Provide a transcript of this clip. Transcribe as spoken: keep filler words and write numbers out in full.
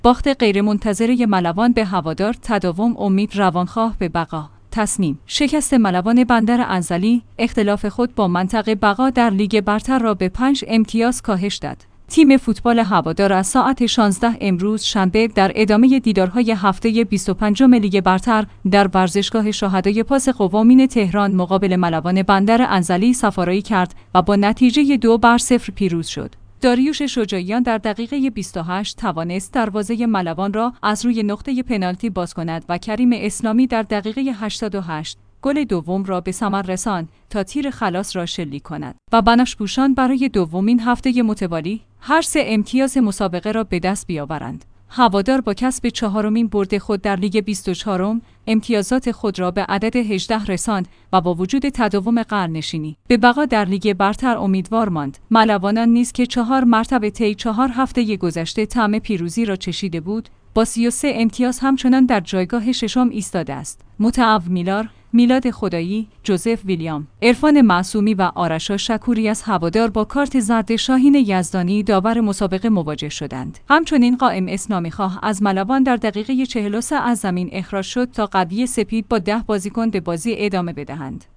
باخت غیرمنتظره ملوان به هوادار، تداوم امید، روانخواه به بقا. تصمیم شکست ملوان بندر انزلی، اختلاف خود با منطقه بقا در لیگ برتر را به پنج امتیاز کاهش داد. تیم فوتبال هوادار از ساعت شانزده امروز شنبه در ادامه دیدارهای هفته بیست و پنجم لیگ برتر در ورزشگاه شهدای پاس قوامین تهران مقابل ملوان بندر انزلی سفارایی کرد و با نتیجه دو بر صفر پیروز شد. داریوش شجاعیان در دقیقه بیست و هشت توانست دروازه ملوان را از روی نقطه پنالتی باز کند و کریم اسلامی در دقیقه هشتاد و هشت گل دوم را به ثمر رساند تا تیر خلاص را شلیک کند و بنفش‌پوشان برای دومین هفته متوالی هر سه امتیاز مسابقه را به دست بیاورند. هوادار با کسب چهارمین برد خود در لیگ بیست و چهارم امتیازات خود را به عدد هجده رساند و با وجود تداوم قرنشینی به بقا در لیگ برتر امیدوار ماند. ملوانان نیز که چهار مرتبه طی چهار هفته گذشته طعم پیروزی را چشیده بود، با سی و سه امتیاز همچنان در جایگاه ششم ایستاده است. متعو میلار، میلاد خدایی، جوزف ویلیام، عرفان معصومی و آرشا شکوری از هوادار با کارت زرد شاهین یزدانی داور مسابقه مواجه شدند. همچنین قائم اسلامیخواه از ملوان در دقیقه چهل و سه از زمین اخراج شد تا قوی سپید با ده بازیکن به بازی ادامه بدهند.